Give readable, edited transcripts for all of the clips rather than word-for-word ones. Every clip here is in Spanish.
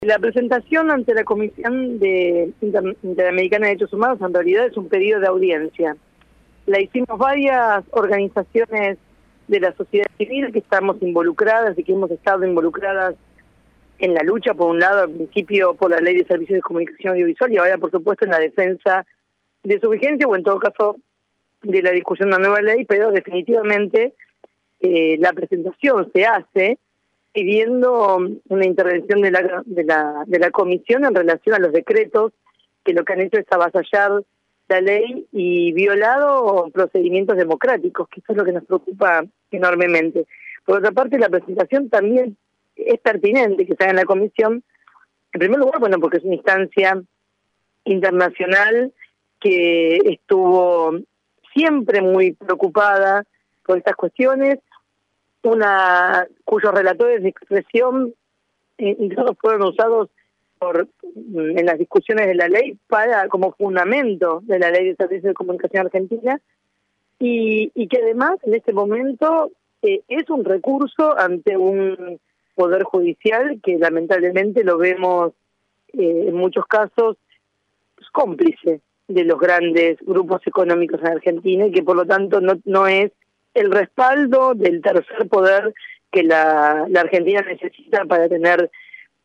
La presentación ante la Comisión Interamericana de Derechos Humanos en realidad es un pedido de audiencia. La hicimos varias organizaciones de la sociedad civil que estamos involucradas y que hemos estado involucradas en la lucha, por un lado, al principio por la Ley de Servicios de Comunicación Audiovisual y ahora, por supuesto, en la defensa de su vigencia o, en todo caso, de la discusión de una nueva ley, pero definitivamente la presentación se hace pidiendo una intervención de la comisión en relación a los decretos que lo que han hecho es avasallar la ley y violado procedimientos democráticos, que eso es lo que nos preocupa enormemente. Por otra parte, la presentación también es pertinente que se haga en la comisión, en primer lugar, bueno, porque es una instancia internacional que estuvo siempre muy preocupada por estas cuestiones, cuyos relatores de expresión incluso fueron usados en las discusiones de la ley como fundamento de la Ley de Servicios de Comunicación Argentina, y que además en este momento es un recurso ante un poder judicial que lamentablemente lo vemos en muchos casos cómplice de los grandes grupos económicos en Argentina y que por lo tanto no es el respaldo del tercer poder que la Argentina necesita para tener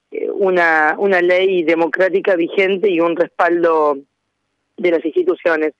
una ley democrática vigente y un respaldo de las instituciones.